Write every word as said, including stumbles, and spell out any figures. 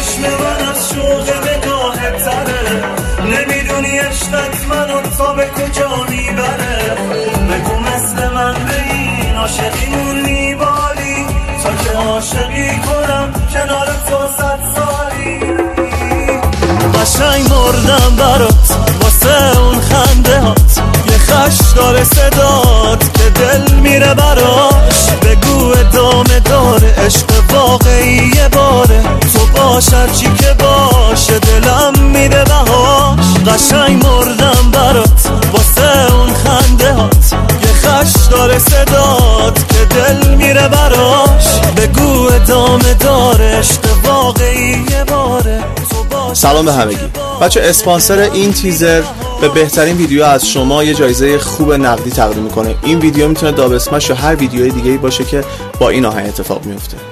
چشم من از شوق نگاهت تره، نمیدونی عشقت منو تا به کجا میبره. بگو مثل من به این عاشقیمون میبالی، تا که عاشقی کنم کنار تو صد سالی. قشنگ مردم برات واسه اون خنده هات، یه خش داره صدات که دل میره براش. بگو ادامه داره عشق واقعی یه باره، تو باش هرچی که باشه دلم میده بهاش. قشنگ مردم برات واسه اون خنده هات، یه خش داره صدات که دل میره براش. بگو ادامه داره عشق واقعی یه باره. سلام به همگی بچه. اسپانسر این تیزر به بهترین ویدیو از شما یه جایزه خوب نقدی تقدیم میکنه. این ویدیو میتونه داب اسمش یا هر ویدیوی دیگه‌ای باشه که با این آهنگ اتفاق میفته.